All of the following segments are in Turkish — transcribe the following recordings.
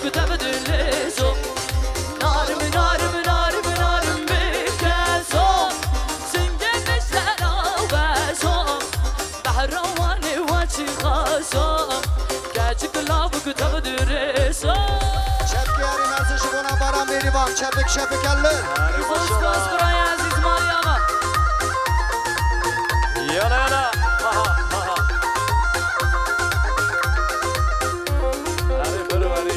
كتاب دلزو نارم نارم نارم نارم بكسو سنجد مشلنا وبسو بحر رواني واتي خاسو كاتك لاب كتاب درسو Çepki yeri nasıl şubuna baran biri bak. Çepik şepik eller. Kız kız buraya aziz Meryem'e Yana yana. Ha ha ha. Hadi fırı hadi.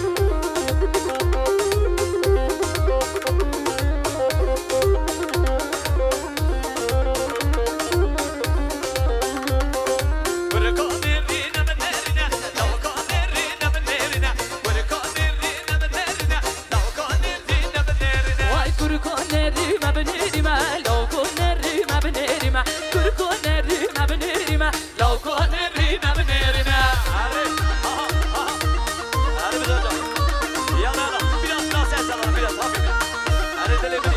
Vay kurkonerime benerime Lokonerime benerime Kurkonerime benerime Lokonerime benerime Hadi. Ha ha. Hadi bir daha. Yana yana. Biraz daha ses alalım biraz hafif. Hadi telefonu.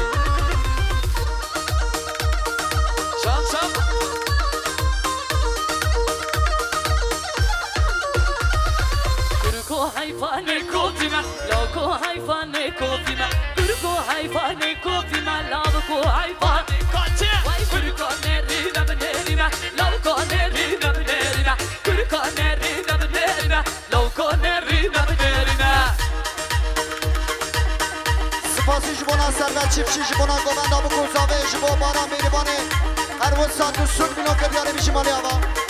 Şan şan. Kurko hayfane kofime Loko hayfane kofime Kurko hayfane kofime Lavko hayfane koçe Vay kurkonerime benerime Lokonerime benerime Kurkonerime benerime Lokonerime benerime Spasi jibona servet çiftçi jibona govenda bu kuzave jibo baran biri bani. Her vod sandu sür bino kebiyane bir jimali hava.